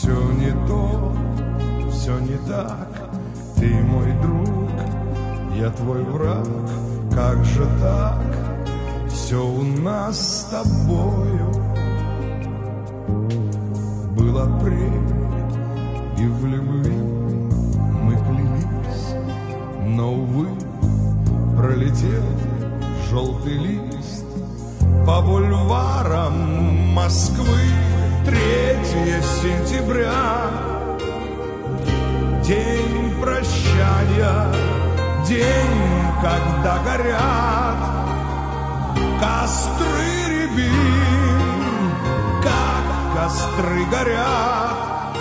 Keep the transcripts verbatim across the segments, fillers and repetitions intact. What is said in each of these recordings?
Все не то, все не так. Ты мой друг, я твой враг. Как же так? Все у нас с тобою был апрель, и в любви мы клялись, но, увы, пролетел желтый лист по бульварам Москвы. Третье сентября, день прощания, день, когда горят костры рябин, как костры горят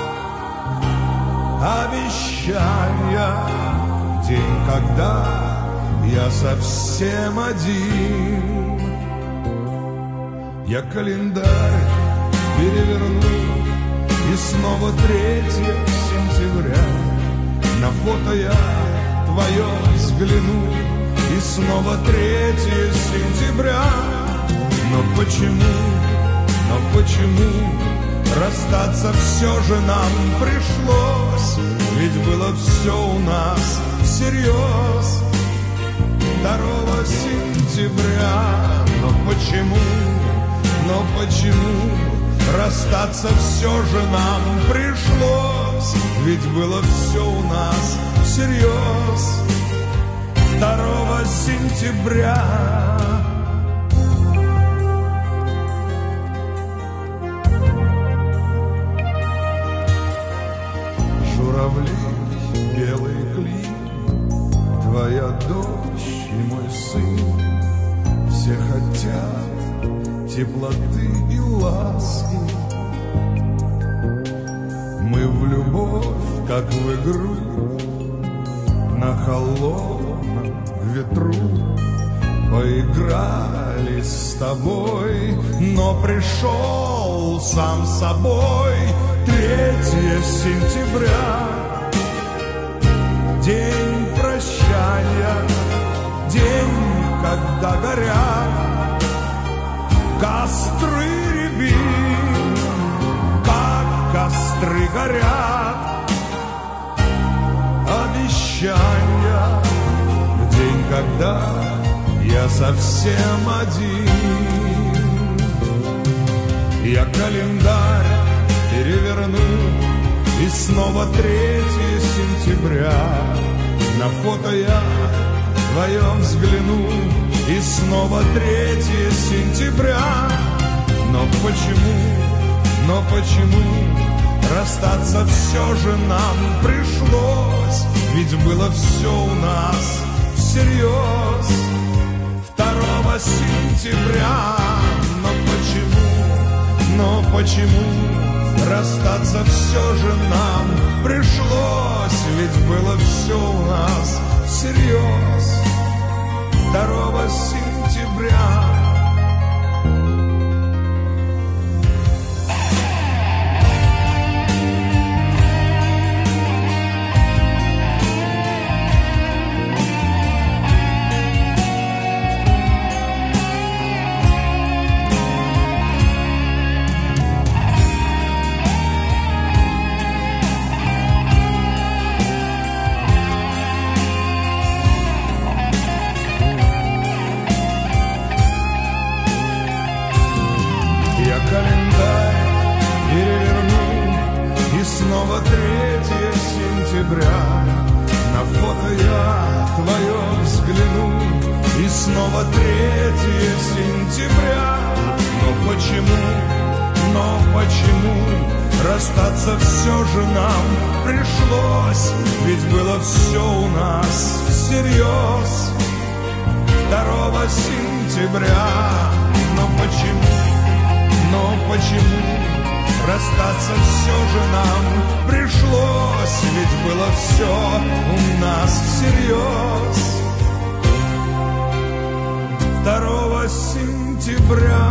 обещания. День, когда я совсем один. Я календарь переверну, и снова третье сентября. На фото я твое взгляну, и снова третье сентября. Но почему, но почему расстаться все же нам пришлось? Ведь было все у нас всерьез. Второго сентября. Но почему, но почему расстаться все же нам пришлось? Ведь было все у нас всерьез. Второго сентября. Журавли, белый клин, твоя дочь и мой сын. Все хотят теплоты и ласки. Мы в любовь, как в игру, на холодном ветру поиграли с тобой, но пришел сам собой третье сентября. День прощания, день, когда горят костры рябин, как костры горят обещания. В день, когда я совсем один. Я календарь переверну, и снова третье сентября. На фото я твоем взгляну, и снова третье сентября. Но почему, но почему расстаться все же нам пришлось? Ведь было все у нас всерьез. Второго сентября. Но почему, но почему расстаться все же нам пришлось? Ведь было все у нас всерьез. Второго сентября. Снова третье сентября. На фото я твое взгляну, и снова третье сентября. Но почему, но почему расстаться все же нам пришлось? Ведь было все у нас всерьез. Второго сентября. Но почему, но почему расстаться все же нам пришлось? Ведь было все у нас всерьез. Второго сентября.